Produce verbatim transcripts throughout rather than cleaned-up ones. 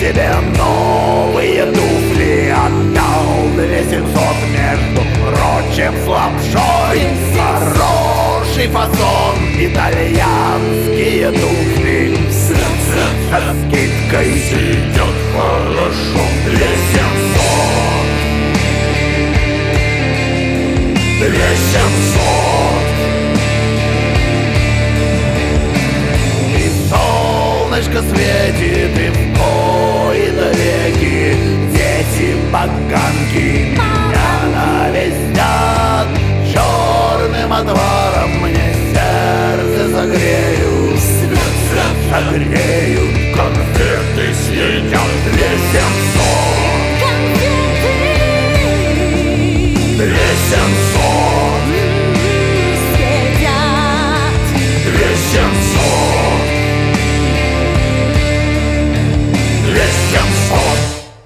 тебе новые туфли. Отдал две семьсот, между прочим, с лапшой. Хороший фасон, итальянские туфли. Со скидкой идет хорошо. Две семьсот, две семьсот. И солнышко светит, и в кои-то веки дети поганки меня навездят. Черным отваром мне сердце согреют, согреют. Конфеты съедят. Две семьсот, две семьсот, две семьсот, две семьсот.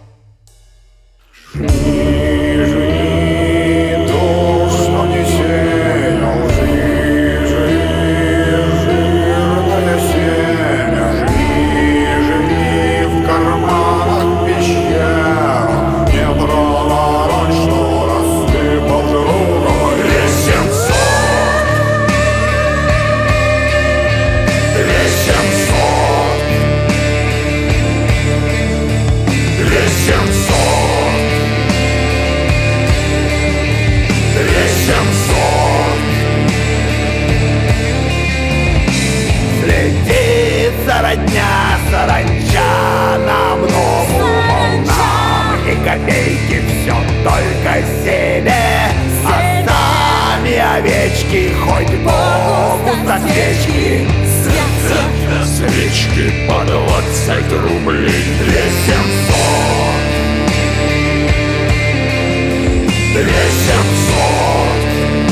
Жми, жми то, что не сеял. Жми, жми, жирное семя. Жми, жми в карманах пещер. Не проворот, что рассыпал жиру. Две семьсот, две семьсот, две семьсот, две семьсот. Следится родня, саранча на много волнам. И копейки все только себе, а сами овечки хоть Богу за свечки. Свечки по двадцать рублей. Две семьсот, две семьсот.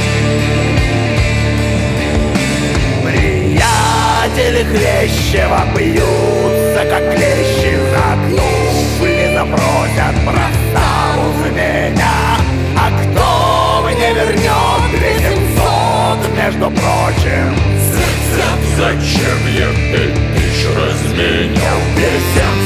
Приятели Хлещева бьются, как клещи за туфли, запросят проставу за меня. А кто мне вернет две семьсот, между прочим? Зачем я пять тысяч разменял? Две семьсот.